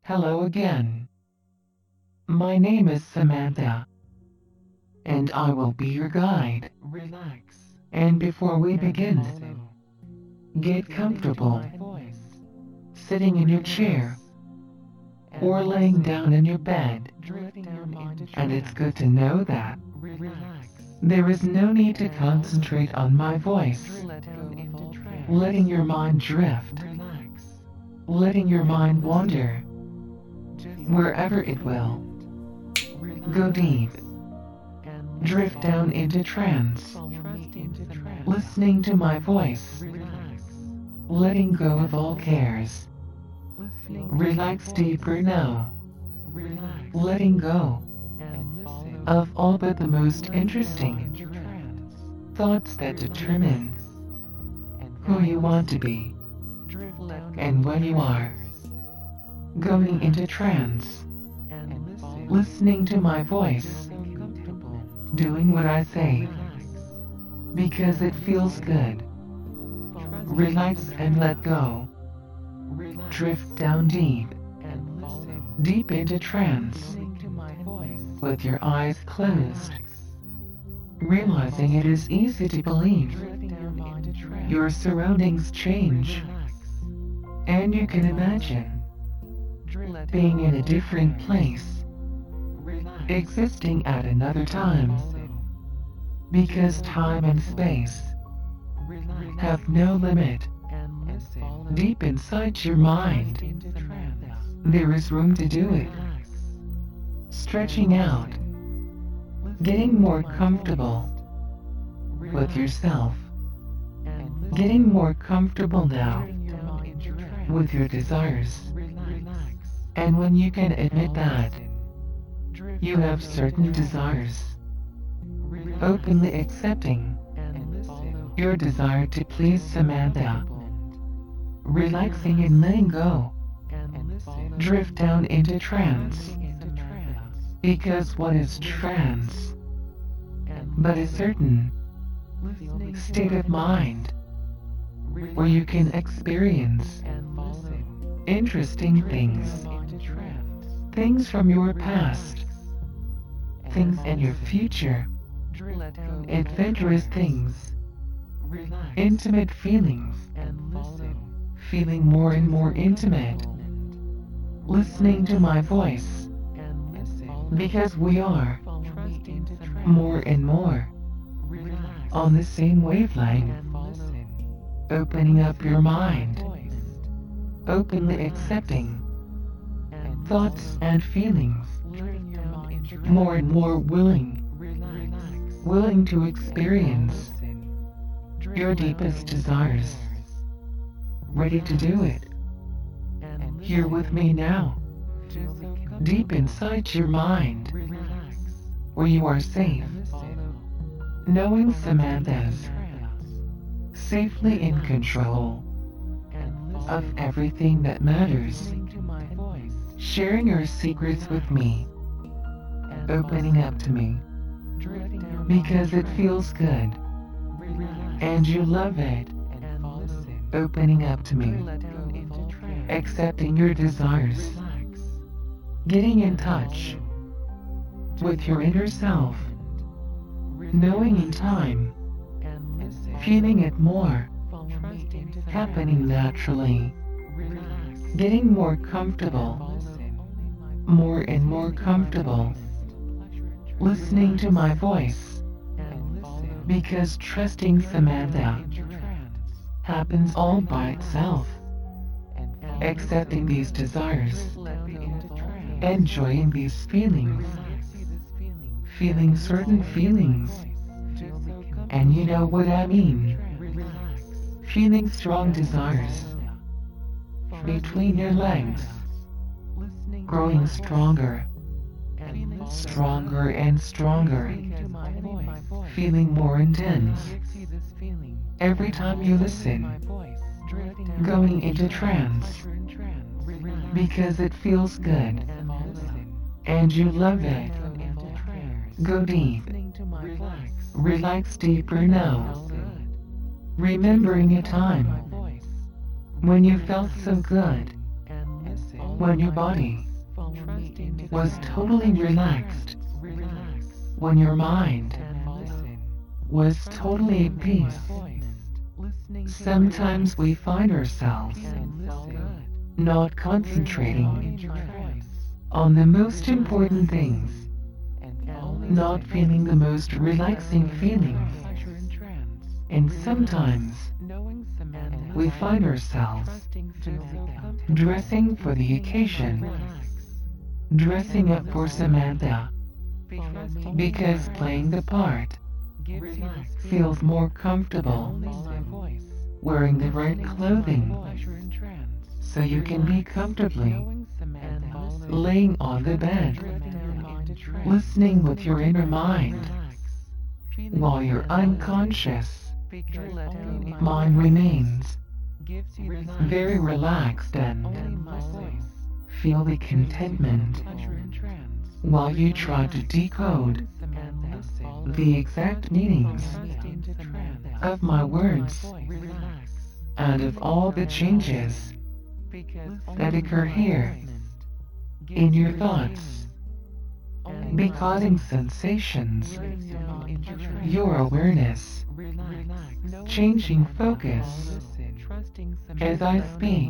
Hello again. My name is Samantha, and I will be your guide. Relax. And before we begin, Follow. get comfortable, sitting in your chair or laying down in your bed. And it's good to know that Relax. there is no need to concentrate on my voice, letting your mind drift, Relax. letting your mind wander wherever it will. Go deep, drift down into trance, listening to my voice, letting go of all cares. Relax deeper now, letting go of all but the most interesting thoughts that determine who you want to be and when you are. Going into trance, listening to my voice, doing what I say, because it feels good. Relax and let go. Drift down deep, deep into trance, with your eyes closed, realizing it is easy to believe your surroundings change, and you can imagine being in a different place, existing at another time, because time and space have no limit. Deep inside your mind, there is room to do it. Stretching out, getting more comfortable with yourself, getting more comfortable now with your desires. And when you can admit that you have certain desires, openly accepting your desire to please Samantha, relaxing and letting go, drift down into trance, because what is trance but a certain state of mind where you can experience interesting things, things from your past, things in your future, adventurous things, intimate feelings, feeling more and more intimate, listening to my voice, because we are more and more on the same wavelength, opening up your mind, openly accepting thoughts and feelings, more and more willing to experience your deepest desires, ready to do it. Here with me now, deep inside your mind, where you are safe, knowing Samantha's safely in control of everything that matters, sharing your secrets with me, opening up to me, because it feels good, and you love it, opening up to me, accepting your desires, getting in touch with your inner self, knowing in time, feeling it more, happening naturally, getting more comfortable, more and more comfortable, listening to my voice, because trusting Samantha happens all by itself, accepting these desires, enjoying these feelings, feeling certain feelings, and you know what I mean, feeling strong desires between your legs, growing stronger, stronger and stronger, feeling more intense every time you listen, going into trance, because it feels good, and you love it. Go deep, relax deeper now, remembering a time when you felt so good, when your body was totally relaxed, when your mind was totally at peace. Sometimes we find ourselves not concentrating on the most important things, not feeling the most relaxing feelings, and sometimes we find ourselves dressing for the occasion, dressing up for Samantha, because playing the part feels more comfortable, wearing the right clothing so you can be comfortably laying on the bed, listening with your inner mind, while your unconscious mind remains very relaxed and feel the contentment while you try to decode the exact meanings of my words and of all the changes that occur here in your thoughts, be causing sensations, your awareness, changing focus as I speak,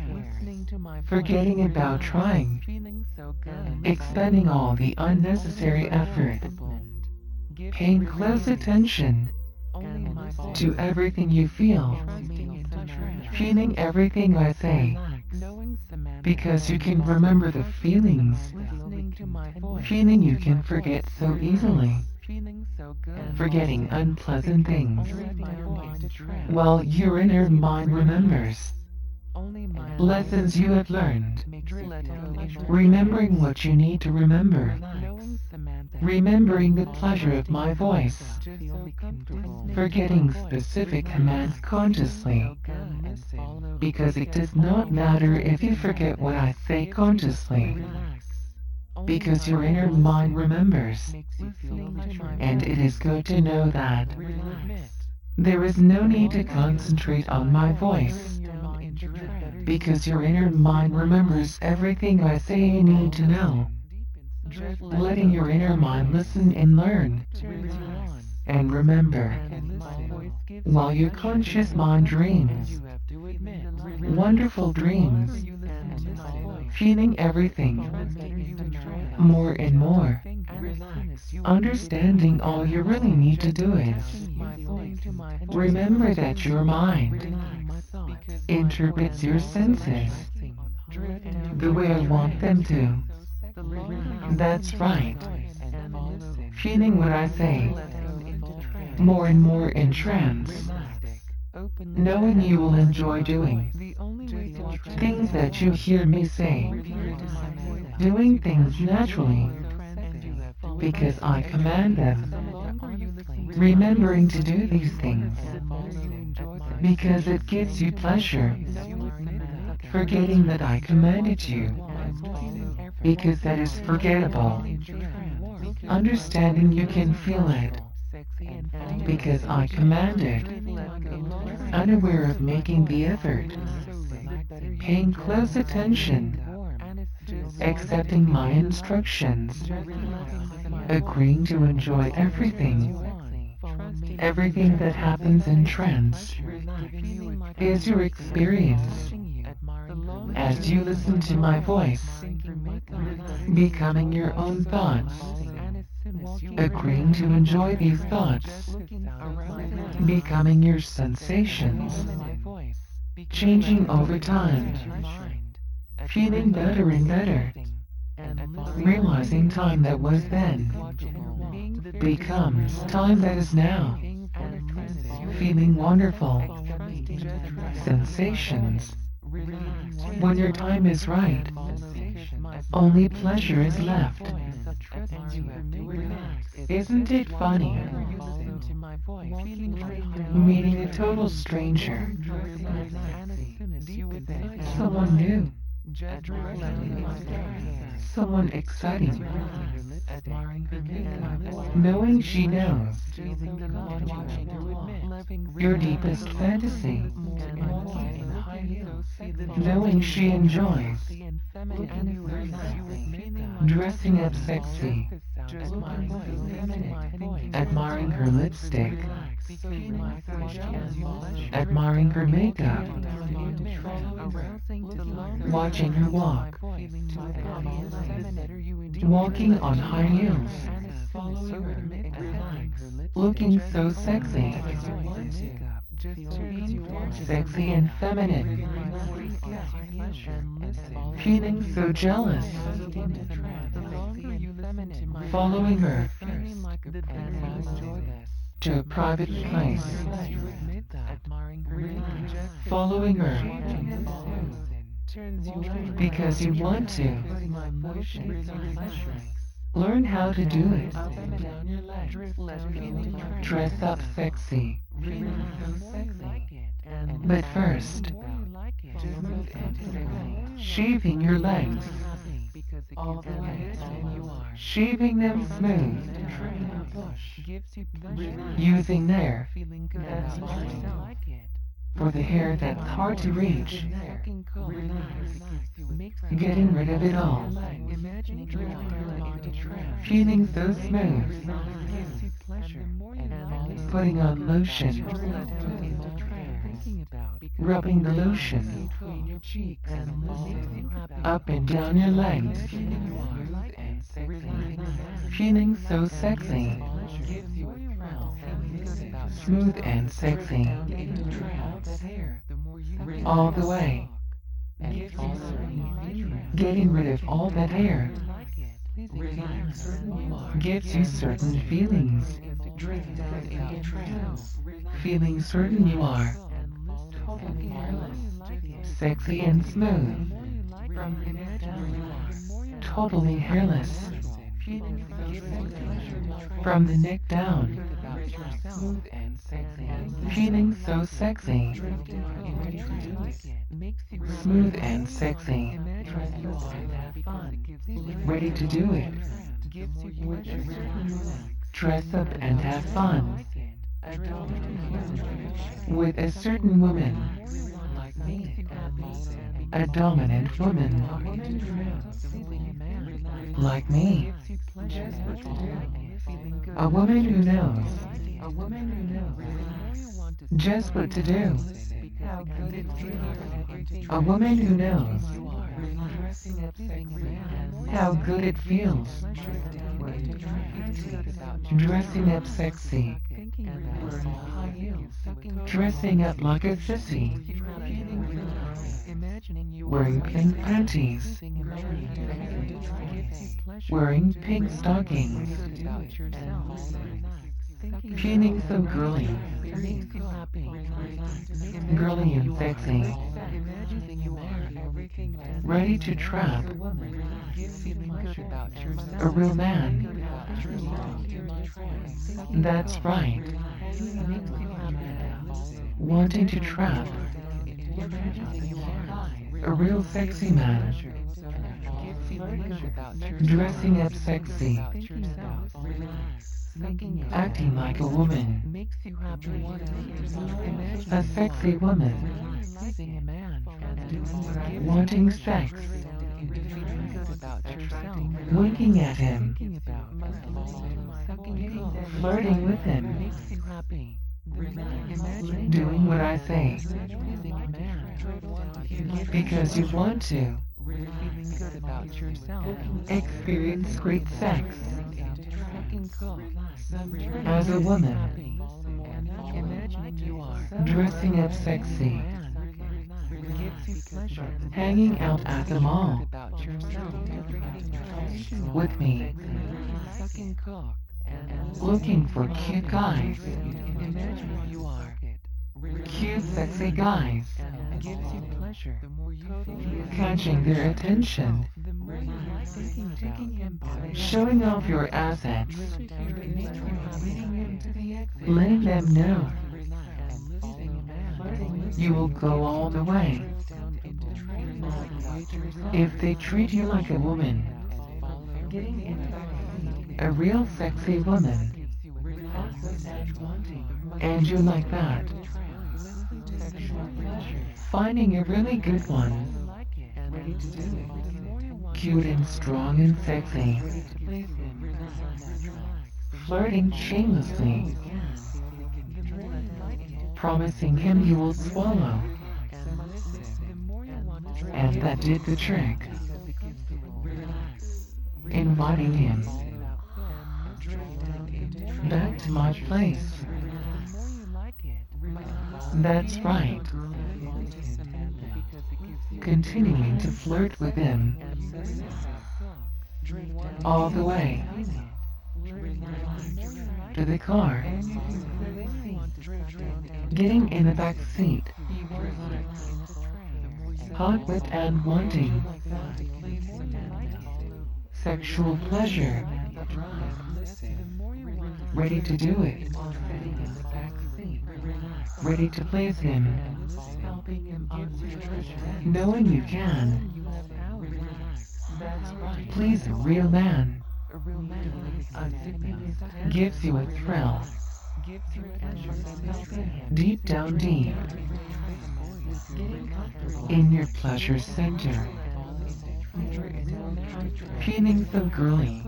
forgetting about trying, expending all the unnecessary effort, paying close attention to everything you feel, feeling everything I say, because you can remember the feelings, feeling you can forget so easily, forgetting unpleasant things, while your inner mind remembers lessons you have learned, remembering what you need to remember, remembering the pleasure of my voice, forgetting specific commands consciously, because it does not matter if you forget what I say consciously, because your inner mind remembers, and it is good to know that there is no need to concentrate on my voice, because your inner mind remembers everything I say you need to know, letting your inner mind listen and learn, and remember, while your conscious mind dreams, wonderful dreams, feeling everything more and more, understanding all you really need to do is remember that your mind interprets your senses the way I want them to. That's right. Feeling what I say, more and more in trance, knowing you will enjoy doing things that you hear me say, doing things naturally, because I command them, remembering to do these things, because it gives you pleasure, forgetting that I commanded you, because that is forgettable, understanding you can feel it, because I commanded, unaware of making the effort, paying close attention, accepting my instructions, agreeing to enjoy everything that happens in trance is your experience as you listen to my voice, becoming your own thoughts, agreeing to enjoy these thoughts, becoming your sensations, changing over time, feeling better and better, realizing time that was then becomes time that is now, feeling wonderful sensations. When your time is right, only pleasure is left. Isn't it funny? Meeting a total stranger, someone new, someone exciting, knowing she knows your deepest fantasy, knowing she enjoys dressing up sexy, admiring her lipstick, admiring her makeup, watching her walk, walking on high heels, looking so sexy, sexy and feminine, feeling so jealous, following her to a private place, following her because you want to. Learn how to do it. Dress up sexy. But first, shaving your legs. Shaving them smooth. Using there for the hair that's hard to reach. Getting rid of it all. Feeling so smooth. Putting on lotion. Rubbing the lotion up and down your legs. Feeling so sexy. Smooth and sexy. All the way. Getting rid of all that hair gives you certain feelings. Feeling certain you are sexy and smooth. Totally hairless. From the neck down. Feeling so sexy. Smooth and sexy. Ready to do it. Dress up and have fun. With a certain woman. A dominant woman. Like me. A woman who knows just what to do. A woman who knows how good it feels. Dressing up sexy. Dressing up like a sissy. Wearing pink panties. Wearing pink stockings. Feeling so girly. Girly and sexy. Ready to trap a real man. That's right. Wanting to trap a real sexy man. Dressing up sexy. Acting like a woman. A sexy woman. Wanting sex. Winking at him. Flirting with him. Doing what I say. Because you want to. Experience great sex. As a woman. Dressing up sexy. Hanging out at the mall. With me. Looking for cute guys. Cute, sexy guys. Catching their attention. Showing off your assets. Letting them know you will go all the way. If they treat you like a woman, a real sexy woman, and you like that, Finding a really good one. Ready to do it. Cute and strong and sexy. Flirting shamelessly. Promising him you will swallow. And that did the trick. Inviting him back to my place. That's right. Continuing to flirt with him all the way to the car. Getting in the back seat. Hot with and wanting sexual pleasure. Ready to do it. Ready to please him. Knowing you can. Please a real man. Gives you a thrill. Deep down deep. In your pleasure center. Feeling so girly.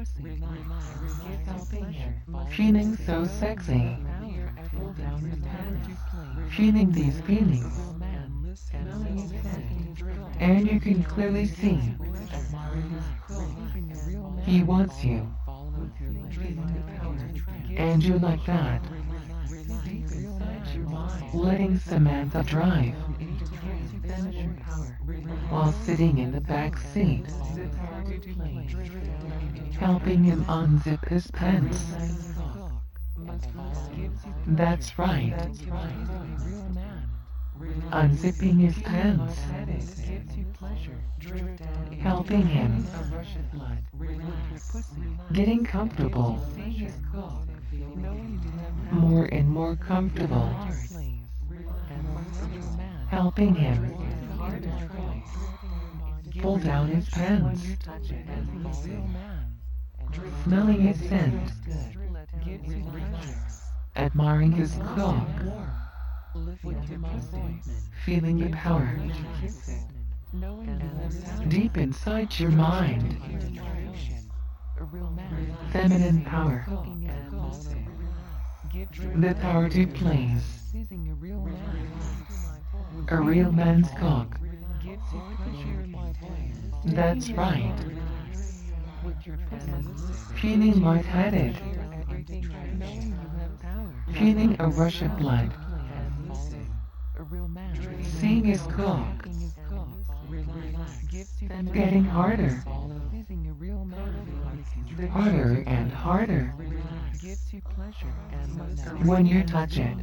Feeling so sexy. Feeling these feelings. And you can clearly see he wants you. And you like that. Letting Samantha drive while sitting in the back seat. Helping him unzip his pants. That's right. Unzipping his pants. Helping him. Getting comfortable. More and more comfortable. Helping him. Pull down his pants. Smelling his scent. Admiring his cock. Feeling the power deep inside your mind. Feminine power. The power to please. A real man's cock. That's right. Feeling lightheaded. Feeling a rush of blood. Seeing his cock. Getting harder. Harder and harder. When you touch it.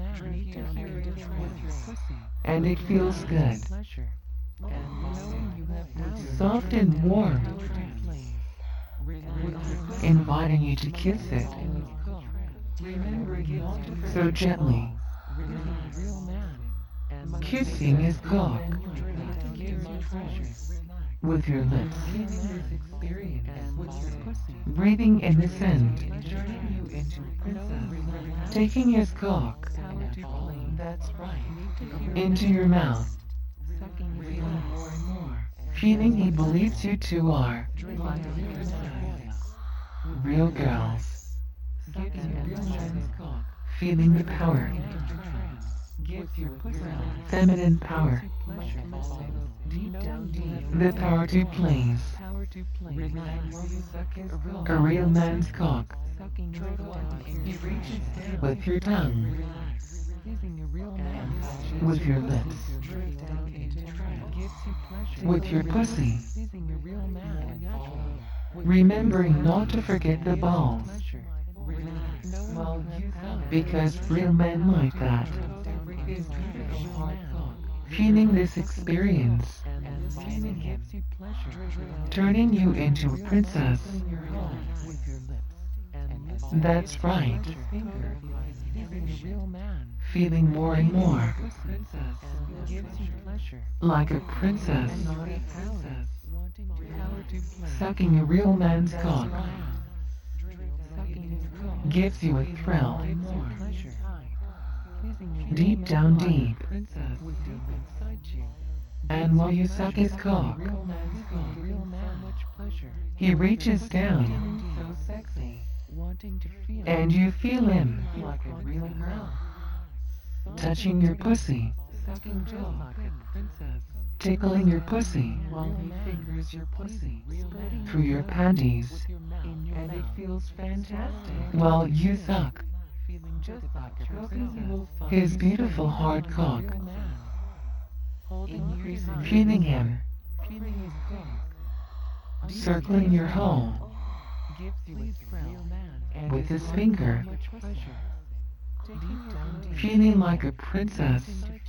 And it feels good. Soft and warm. Inviting you to kiss it. So gently. Kissing his cock with your lips. Breathing in the scent. Taking his cock into your mouth. Feeling he believes you two are real girls. Feeling the power. Feminine power. The power to please. A real man's cock. With your tongue. With your lips. With your pussy. Remembering not to forget the balls. Because real men like that. Feeling this experience. Turning you into a princess. That's right. Feeling more and more like a princess. Sucking a real man's cock gives you a thrill. Deep down deep. And while you suck his cock, he reaches down, and you feel him touching your pussy, tickling your pussy while he fingers your pussy through your panties, and it feels fantastic while you suck his beautiful hard cock, feeling him, circling your hole with his finger, feeling like a princess,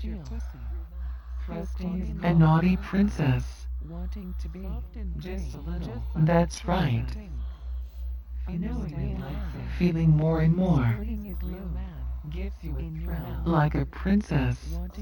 a naughty princess. That's right. Feeling more and more like a princess,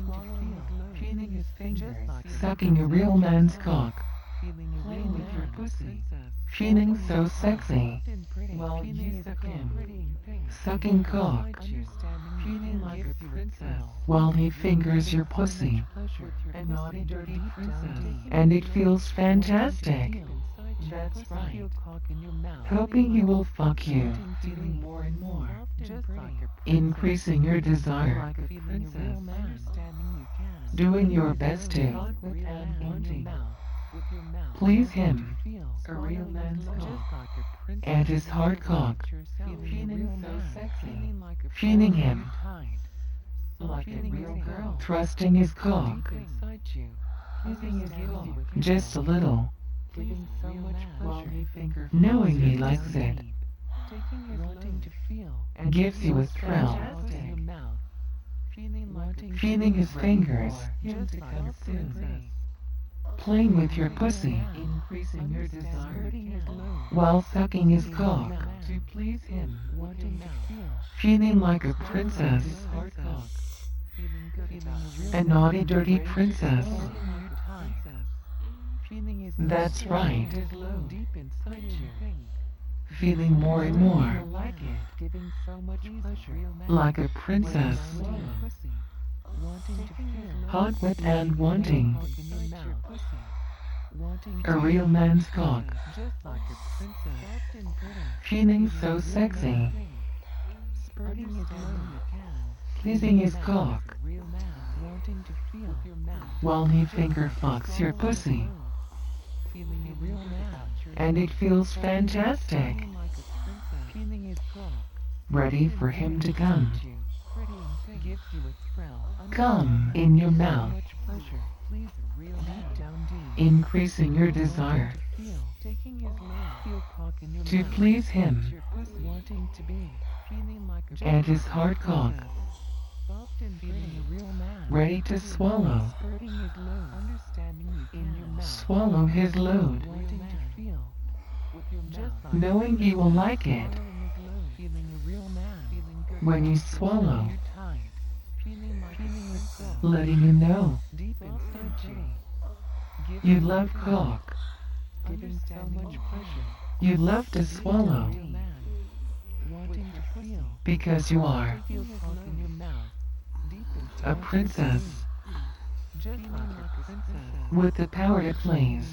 sucking a real man's cock, playing with your pussy, feeling so sexy while you suck him, sucking cock, feeling like a princess while he fingers your pussy, a naughty dirty princess, and it feels fantastic. That's right. Hoping he will fuck you, feeling more and more, increasing your desire like a princess, doing your best to please him, a real man's cock, and his hard cock, feeling so sexy, feeling him like a real girl, thrusting his cock, just a little, knowing he likes it, gives you a thrill, feeling his fingers, playing with your pussy, increasing your desire, while sucking his cock, to please him, feeling like a princess, a naughty dirty princess. That's right. Feeling more and more like a princess, hot, wet, and wanting a real man's cock, feeling so sexy, pleasing his cock while he finger fucks your pussy, and it feels fantastic. Ready for him to come. Come in your mouth, increasing your desire to please him, and his hard cock, ready to swallow. Swallow his load, knowing he will like it. When you swallow, letting him know you love cock, you love to swallow, because you are a princess with the power to please.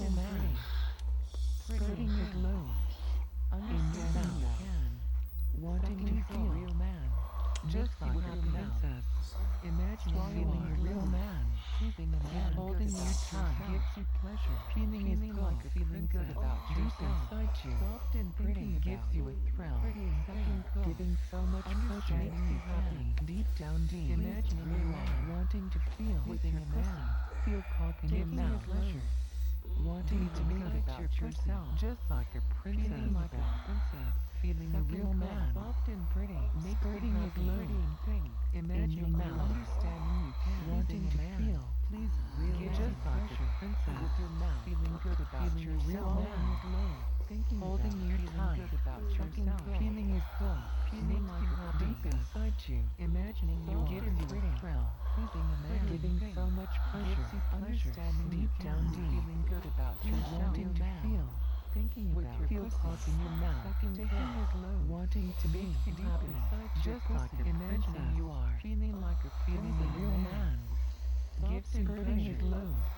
Just like a princess, imagine feeling a real man, holding you tight, gives you pleasure, feeling like feeling good about yourself, soft and pretty, gives you a thrill, giving so much pleasure, makes you happy, deep down deep, imagine a real man wanting to feel with your man, feel cock in your mouth, pleasure, wanting to be about yourself, just like a princess, feeling like a princess. Feeling a real man, soft and pretty, skirting his load, imagine now, understanding you can, wanting to feel, please, real just like a princess with your mouth, feeling good about your real man, thinking holding you tight, about yourself, feeling his good, feeling like deep inside you, imagining you get into a thrill, pleasing a man, giving so much pleasure, understanding deep down deep, feeling good about yourself, wanting to feel. Thinking with about your cock in your mouth, taking his load, wanting to be happy, just like imagining you are, feeling like a real man, gives him his load,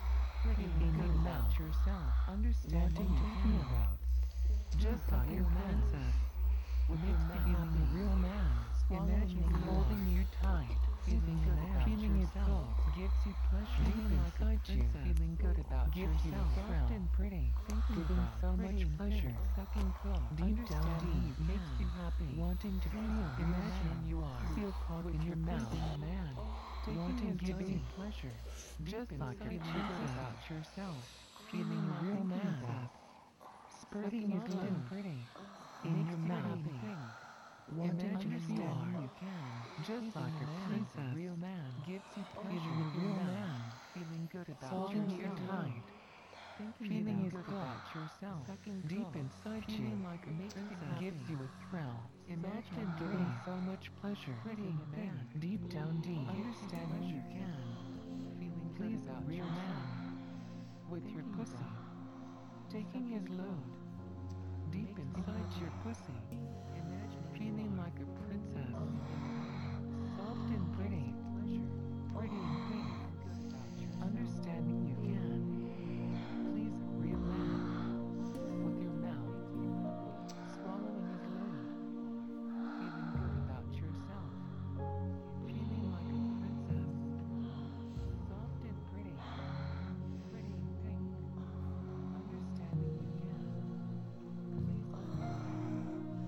feeling good about yourself, understanding to feel about, just like your princess, makes you feeling a real man. Imagine holding you tight, feeling good about feeling yourself, gives you pleasure, feeling like you, feeling good about gives yourself, soft and pretty, giving so much pleasure, sucking cool, deep down deep, makes you happy, wanting to feel, imagine you are, feel caught in your mouth, man, wanting giving you pleasure, just like a princess about yourself, feeling a real man, spurting is low and pretty, in your mouth. Imagine you are, you can, just like a princess, real man, gives you feeling a real man, feeling good about yourself, tight, feeling is good about yourself, deep inside you, like a princess, gives you a thrill, imagine getting so much pleasure, pretty man, deep down deep, understanding you can, feeling pleased about real man, with your pussy, taking his load, deep inside your pussy, feeling like a princess, soft and pretty, pretty and pink, understanding you can, please a real man, with your mouth, swallowing his load, feeling good about yourself, feeling like a princess, soft and pretty and pink, understanding you can, please a real man.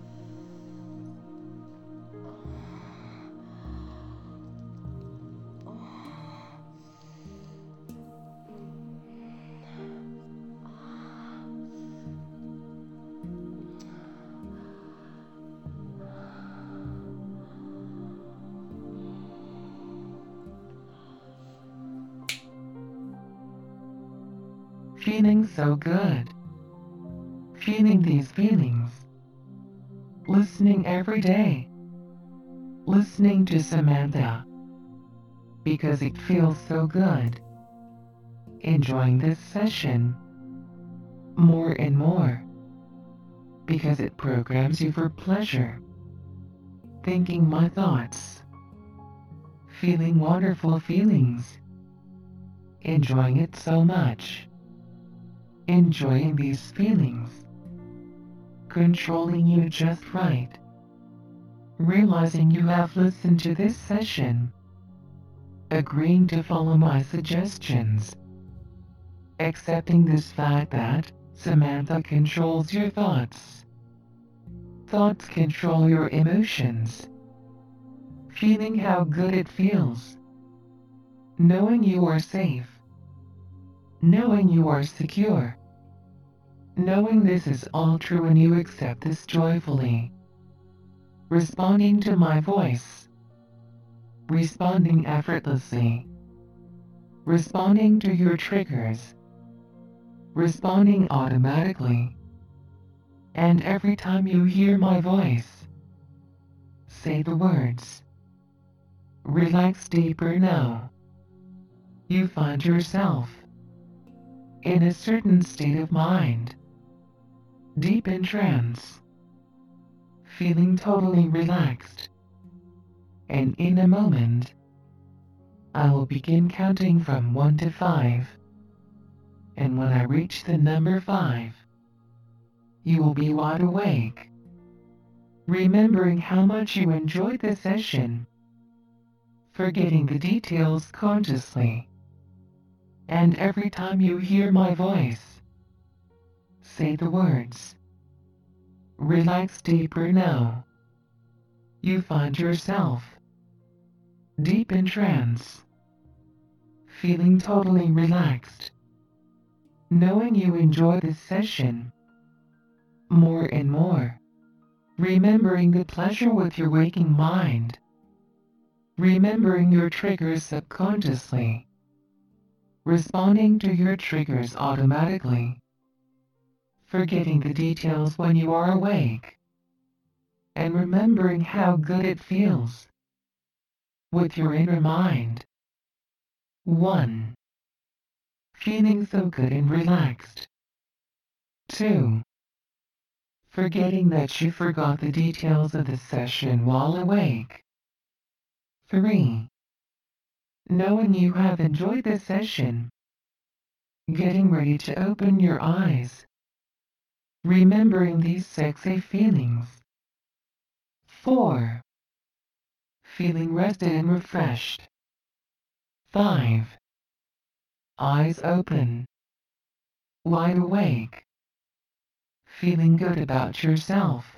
Feeling so good. Feeling these feelings. Listening every day. Listening to Samantha. Because it feels so good. Enjoying this session. More and more. Because it programs you for pleasure. Thinking my thoughts. Feeling wonderful feelings. Enjoying it so much. Enjoying these feelings, controlling you just right, realizing you have listened to this session, agreeing to follow my suggestions, accepting this fact that Samantha controls your thoughts. Thoughts control your emotions, feeling how good it feels, knowing you are safe, knowing you are secure, knowing this is all true and you accept this joyfully, responding to my voice, responding effortlessly, responding to your triggers, responding automatically, and every time you hear my voice, say the words, relax deeper now. You find yourself in a certain state of mind, deep in trance, feeling totally relaxed. And in a moment, I will begin counting from 1 to 5. And when I reach the number 5, you will be wide awake, remembering how much you enjoyed the session, forgetting the details consciously. And every time you hear my voice, say the words, relax deeper now. You find yourself deep in trance, feeling totally relaxed, knowing you enjoy this session more and more, remembering the pleasure with your waking mind, remembering your triggers subconsciously, responding to your triggers automatically, forgetting the details when you are awake, and remembering how good it feels with your inner mind. 1. Feeling so good and relaxed. 2. Forgetting that you forgot the details of the session while awake. 3. Knowing you have enjoyed the session, Getting ready to open your eyes. Remembering these sexy feelings. 4. Feeling rested and refreshed. 5. Eyes open. Wide awake. Feeling good about yourself.